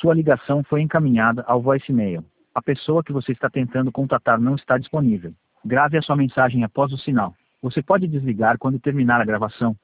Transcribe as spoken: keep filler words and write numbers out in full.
Sua ligação foi encaminhada ao voicemail. A pessoa que você está tentando contatar não está disponível. Grave a sua mensagem após o sinal. Você pode desligar quando terminar a gravação.